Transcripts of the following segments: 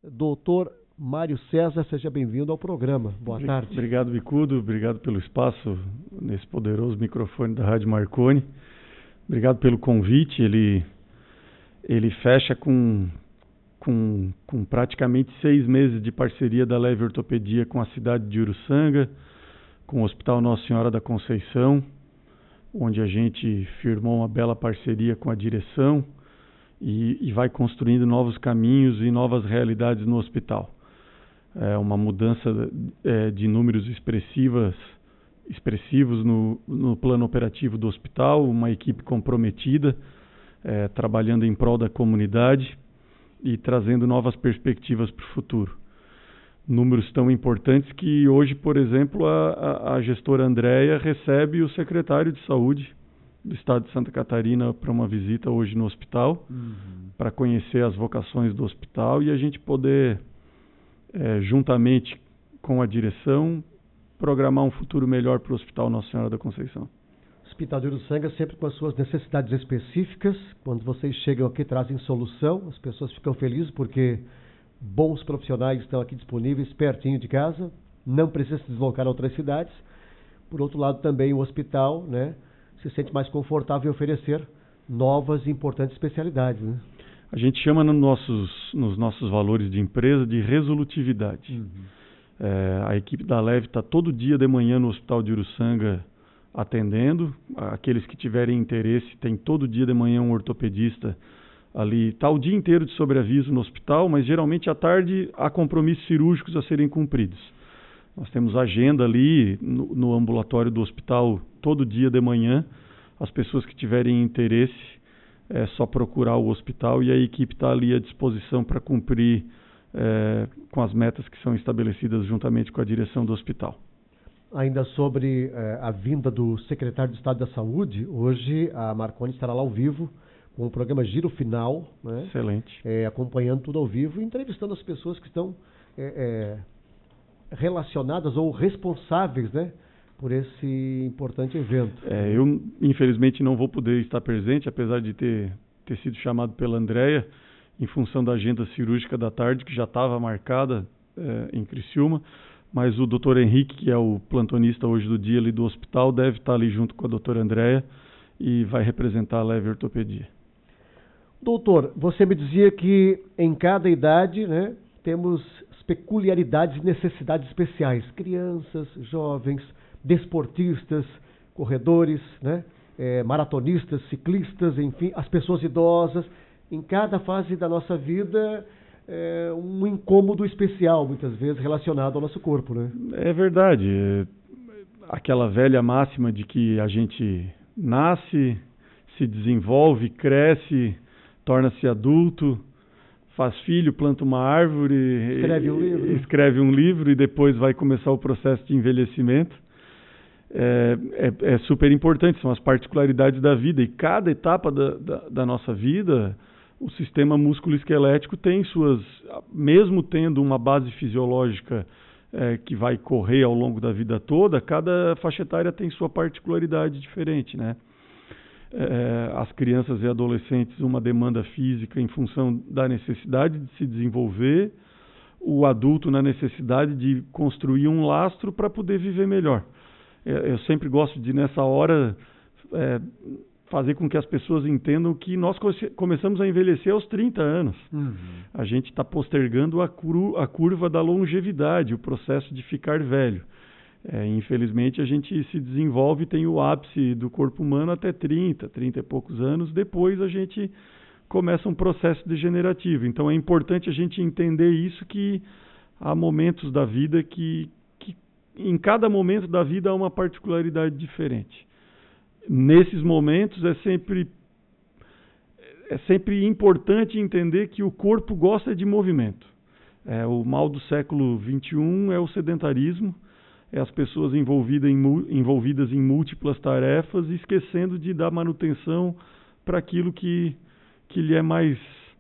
doutor Mário César, seja bem-vindo ao programa. Boa tarde. Obrigado, Bicudo. Obrigado pelo espaço nesse poderoso microfone da Rádio Marconi. Obrigado pelo convite. Ele fecha com praticamente 6 meses de parceria da Leve Ortopedia com a cidade de Uruçanga, com o Hospital Nossa Senhora da Conceição, onde a gente firmou uma bela parceria com a direção e vai construindo novos caminhos e novas realidades no hospital. É uma mudança de números expressivos no plano operativo do hospital, uma equipe comprometida, trabalhando em prol da comunidade e trazendo novas perspectivas para o futuro. Números tão importantes que hoje, por exemplo, a gestora Andréia recebe o secretário de Saúde do Estado de Santa Catarina para uma visita hoje no hospital, para conhecer as vocações do hospital e a gente poder, juntamente com a direção, programar um futuro melhor para o Hospital Nossa Senhora da Conceição. O Hospital de Uruçanga sempre com as suas necessidades específicas. Quando vocês chegam aqui, trazem solução, as pessoas ficam felizes porque bons profissionais estão aqui disponíveis, pertinho de casa, não precisa se deslocar a outras cidades. Por outro lado, também o hospital, né, se sente mais confortável em oferecer novas e importantes especialidades, né? A gente chama nos nossos valores de empresa de resolutividade. A equipe da Leve está todo dia de manhã no Hospital de Uruçanga atendendo. Aqueles que tiverem interesse, tem todo dia de manhã um ortopedista ali. Está o dia inteiro de sobreaviso no hospital, mas geralmente à tarde há compromissos cirúrgicos a serem cumpridos. Nós temos agenda ali no ambulatório do hospital todo dia de manhã. As pessoas que tiverem interesse, é só procurar o hospital e a equipe está ali à disposição para cumprir com as metas que são estabelecidas juntamente com a direção do hospital. Ainda sobre a vinda do secretário de Estado da Saúde, hoje a Marconi estará lá ao vivo com o programa Giro Final, né? Excelente. Acompanhando tudo ao vivo e entrevistando as pessoas que estão relacionadas ou responsáveis, né, por esse importante evento. Eu, infelizmente, não vou poder estar presente, apesar de ter sido chamado pela Andréia, em função da agenda cirúrgica da tarde, que já estava marcada em Criciúma, mas o Dr. Henrique, que é o plantonista hoje do dia ali do hospital, deve estar ali junto com a doutora Andréia e vai representar a Leve Ortopedia. Doutor, você me dizia que em cada idade, né, temos peculiaridades e necessidades especiais. Crianças, jovens, desportistas, corredores, né, maratonistas, ciclistas, enfim, as pessoas idosas. Em cada fase da nossa vida, um incômodo especial, muitas vezes, relacionado ao nosso corpo, né? É verdade. Aquela velha máxima de que a gente nasce, se desenvolve, cresce, torna-se adulto, faz filho, planta uma árvore, escreve um livro e depois vai começar o processo de envelhecimento. É super importante, são as particularidades da vida. E cada etapa da nossa vida, o sistema músculo-esquelético tem suas, mesmo tendo uma base fisiológica que vai correr ao longo da vida toda, cada faixa etária tem sua particularidade diferente, né? As crianças e adolescentes, uma demanda física em função da necessidade de se desenvolver, o adulto na necessidade de construir um lastro para poder viver melhor. Eu sempre gosto de, nessa hora, fazer com que as pessoas entendam que nós começamos a envelhecer aos 30 anos. A gente está postergando a curva da longevidade, o processo de ficar velho. Infelizmente, a gente se desenvolve e tem o ápice do corpo humano até 30 e poucos anos. Depois, a gente começa um processo degenerativo. Então, é importante a gente entender isso, que há momentos da vida que em cada momento da vida há uma particularidade diferente. Nesses momentos, é sempre importante entender que o corpo gosta de movimento. O mal do século XXI é o sedentarismo, as pessoas envolvidas em múltiplas tarefas, esquecendo de dar manutenção para aquilo que lhe é mais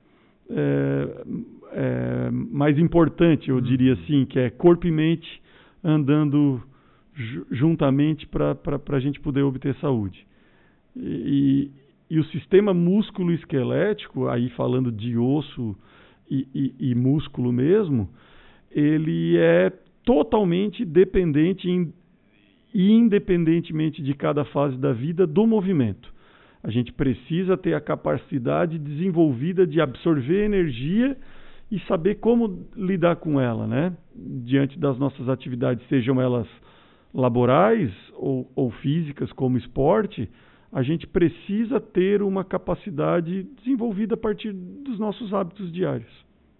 importante, eu diria assim, que é corpo e mente andando juntamente para a gente poder obter saúde. E o sistema músculo-esquelético, aí falando de osso e músculo mesmo, ele é totalmente dependente e independentemente de cada fase da vida do movimento. A gente precisa ter a capacidade desenvolvida de absorver energia e saber como lidar com ela, né? Diante das nossas atividades, sejam elas laborais ou físicas, como esporte, a gente precisa ter uma capacidade desenvolvida a partir dos nossos hábitos diários.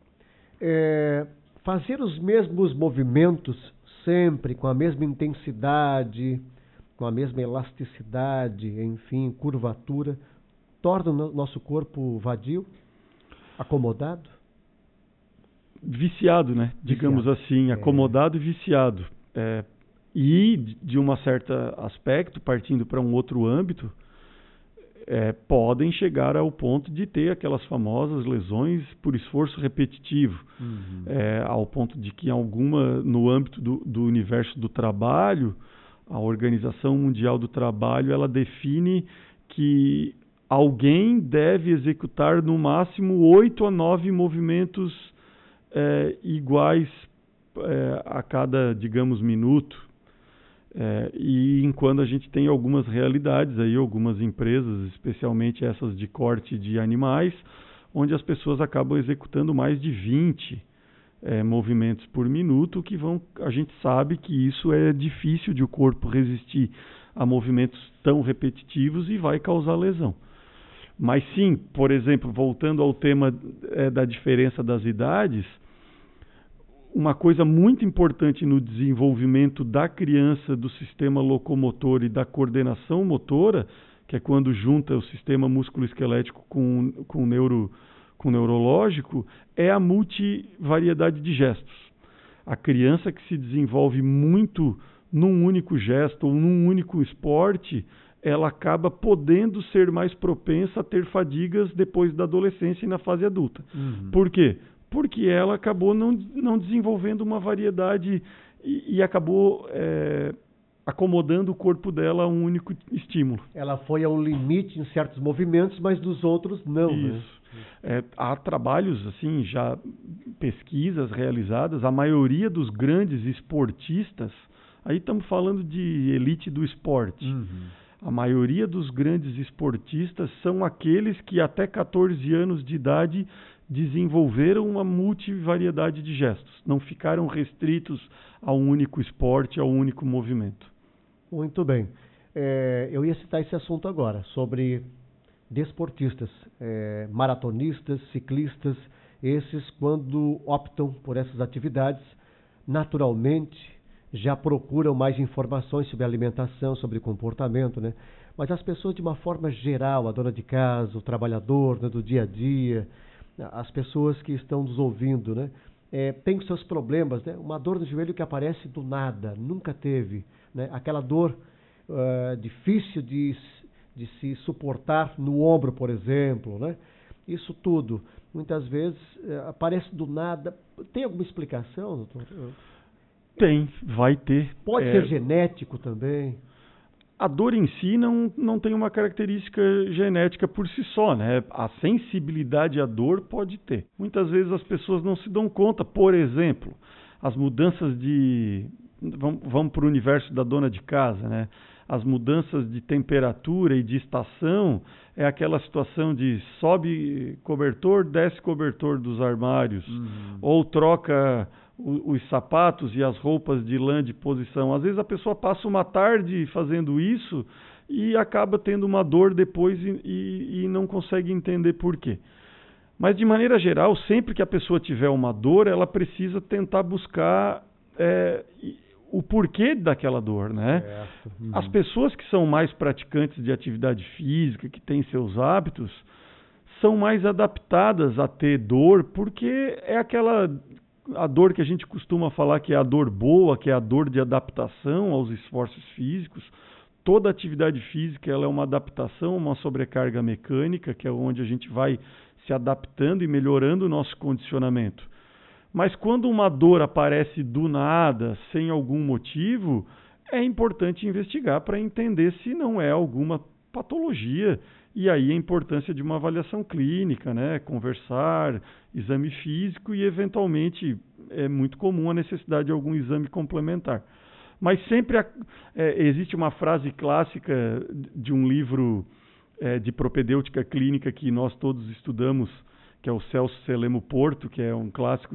Fazer os mesmos movimentos sempre, com a mesma intensidade, com a mesma elasticidade, enfim, curvatura, torna o nosso corpo vadio, acomodado? Viciado, né? Digamos assim, acomodado e viciado. E, de um certo aspecto, partindo para um outro âmbito, podem chegar ao ponto de ter aquelas famosas lesões por esforço repetitivo, ao ponto de que no âmbito do universo do trabalho, a Organização Mundial do Trabalho, ela define que alguém deve executar no máximo 8 a 9 movimentos iguais a cada, digamos, minuto. E enquanto a gente tem algumas realidades aí, algumas empresas, especialmente essas de corte de animais, onde as pessoas acabam executando mais de 20 movimentos por minuto, a gente sabe que isso é difícil de o corpo resistir a movimentos tão repetitivos e vai causar lesão. Mas sim, por exemplo, voltando ao tema da diferença das idades, uma coisa muito importante no desenvolvimento da criança, do sistema locomotor e da coordenação motora, que é quando junta o sistema músculo-esquelético com o neurológico, é a multivariedade de gestos. A criança que se desenvolve muito num único gesto ou num único esporte, ela acaba podendo ser mais propensa a ter fadigas depois da adolescência e na fase adulta. Por quê? Porque ela acabou não desenvolvendo uma variedade e acabou acomodando o corpo dela a um único estímulo. Ela foi ao limite em certos movimentos, mas nos outros não. Isso. Né? Há trabalhos, assim, já pesquisas realizadas, a maioria dos grandes esportistas, aí estamos falando de elite do esporte, a maioria dos grandes esportistas são aqueles que até 14 anos de idade desenvolveram uma multivariedade de gestos, não ficaram restritos a um único esporte, a um único movimento. Muito bem. Eu ia citar esse assunto agora, sobre desportistas, maratonistas, ciclistas, esses quando optam por essas atividades, naturalmente já procuram mais informações sobre alimentação, sobre comportamento, né? Mas as pessoas de uma forma geral, a dona de casa, o trabalhador, né, do dia a dia, as pessoas que estão nos ouvindo, né, tem os seus problemas, né? Uma dor no joelho que aparece do nada, nunca teve, né? Aquela dor difícil de se suportar no ombro, por exemplo, né? Isso tudo, muitas vezes, aparece do nada. Tem alguma explicação, doutor? Tem, vai ter. Pode ser genético também? A dor em si não tem uma característica genética por si só, né? A sensibilidade à dor pode ter. Muitas vezes as pessoas não se dão conta, por exemplo, as mudanças vamos para o universo da dona de casa, né? As mudanças de temperatura e de estação é aquela situação de sobe cobertor, desce cobertor dos armários, ou troca os sapatos e as roupas de lã de posição. Às vezes a pessoa passa uma tarde fazendo isso e acaba tendo uma dor depois e não consegue entender por quê. Mas de maneira geral, sempre que a pessoa tiver uma dor, ela precisa tentar buscar o porquê daquela dor, né? As pessoas que são mais praticantes de atividade física, que têm seus hábitos, são mais adaptadas a ter dor, porque é a dor que a gente costuma falar que é a dor boa, que é a dor de adaptação aos esforços físicos. Toda atividade física ela é uma adaptação, uma sobrecarga mecânica, que é onde a gente vai se adaptando e melhorando o nosso condicionamento. Mas quando uma dor aparece do nada, sem algum motivo, é importante investigar para entender se não é alguma patologia E aí a importância de uma avaliação clínica, né? Conversar, exame físico e, eventualmente, é muito comum a necessidade de algum exame complementar. Mas sempre existe uma frase clássica de um livro de propedêutica clínica que nós todos estudamos, que é o Celso Celemo Porto, que é um clássico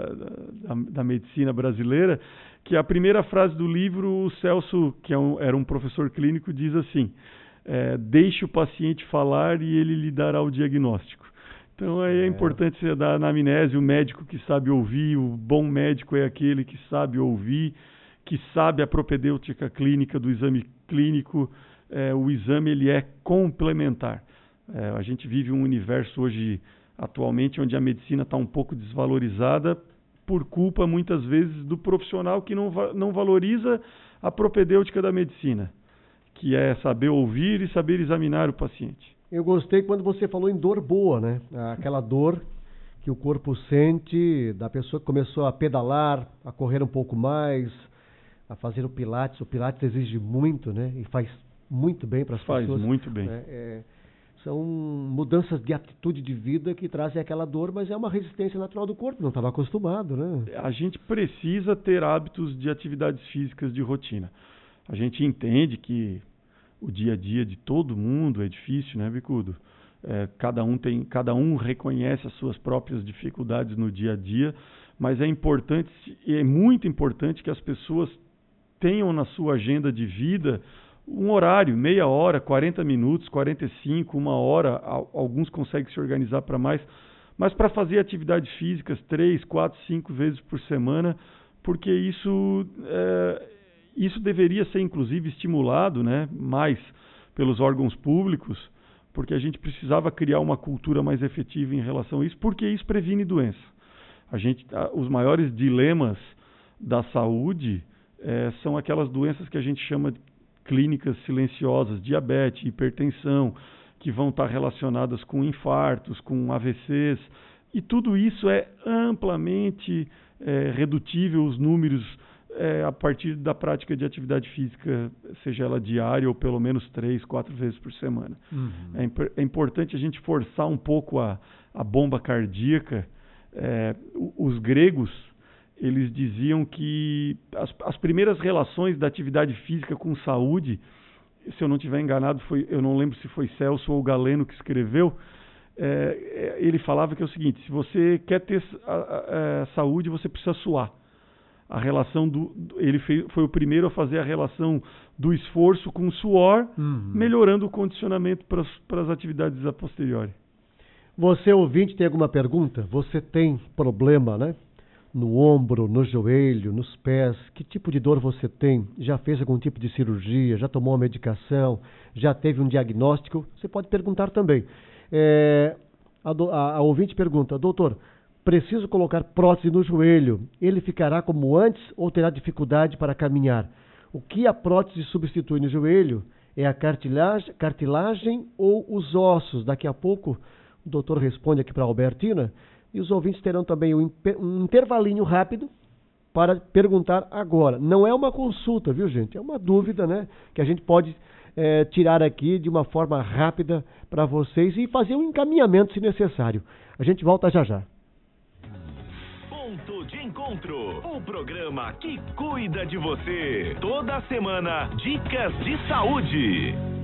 da medicina brasileira, que a primeira frase do livro, o Celso, que era um professor clínico, diz assim: deixe o paciente falar e ele lhe dará o diagnóstico. Então aí é importante você dar anamnese, o médico que sabe ouvir, o bom médico é aquele que sabe ouvir, que sabe a propedêutica clínica do exame clínico. O exame ele é complementar. A gente vive um universo hoje, atualmente, onde a medicina está um pouco desvalorizada por culpa, muitas vezes, do profissional que não valoriza a propedêutica da medicina, que é saber ouvir e saber examinar o paciente. Eu gostei quando você falou em dor boa, né? Aquela dor que o corpo sente da pessoa que começou a pedalar, a correr um pouco mais, a fazer o Pilates. O Pilates exige muito, né? E faz muito bem para as pessoas. Faz muito bem. São mudanças de atitude de vida que trazem aquela dor, mas é uma resistência natural do corpo, não estava acostumado, né? A gente precisa ter hábitos de atividades físicas de rotina. A gente entende que o dia a dia de todo mundo é difícil, né, Bicudo? Cada um reconhece as suas próprias dificuldades no dia a dia, mas é importante, é muito importante que as pessoas tenham na sua agenda de vida um horário, meia hora, 40 minutos, 45, uma hora, alguns conseguem se organizar para mais, mas para fazer atividades físicas 3, 4, 5 vezes por semana, porque isso deveria ser, inclusive, estimulado, né, mais pelos órgãos públicos, porque a gente precisava criar uma cultura mais efetiva em relação a isso, porque isso previne doença. Os maiores dilemas da saúde são aquelas doenças que a gente chama de clínicas silenciosas, diabetes, hipertensão, que vão estar relacionadas com infartos, com AVCs, e tudo isso é amplamente redutível, os números, a partir da prática de atividade física, seja ela diária ou pelo menos 3, 4 vezes por semana. Uhum. É importante a gente forçar um pouco a bomba cardíaca. Os gregos, eles diziam que as primeiras relações da atividade física com saúde, se eu não estiver enganado, eu não lembro se foi Celso ou Galeno que escreveu, ele falava que é o seguinte: se você quer ter saúde, você precisa suar. A relação ele foi o primeiro a fazer a relação do esforço com o suor, melhorando o condicionamento para as atividades a posteriori. Você, ouvinte, tem alguma pergunta? Você tem problema, né? No ombro, no joelho, nos pés, que tipo de dor você tem? Já fez algum tipo de cirurgia? Já tomou uma medicação? Já teve um diagnóstico? Você pode perguntar também. A ouvinte pergunta: doutor, preciso colocar prótese no joelho. Ele ficará como antes ou terá dificuldade para caminhar? O que a prótese substitui no joelho? É a cartilagem ou os ossos? Daqui a pouco o doutor responde aqui para a Albertina. E os ouvintes terão também um intervalinho rápido para perguntar agora. Não é uma consulta, viu, gente? É uma dúvida, né? Que a gente pode tirar aqui de uma forma rápida para vocês e fazer um encaminhamento se necessário. A gente volta já já. Ponto de Encontro, o programa que cuida de você. Toda semana, dicas de saúde.